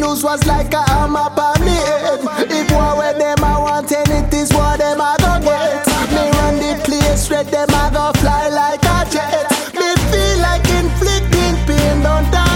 news was like a hammer by me head. If war with them I want and it is what them I go get. Me run the place red them I go fly like a jet. Me feel like inflicting pain, don't die.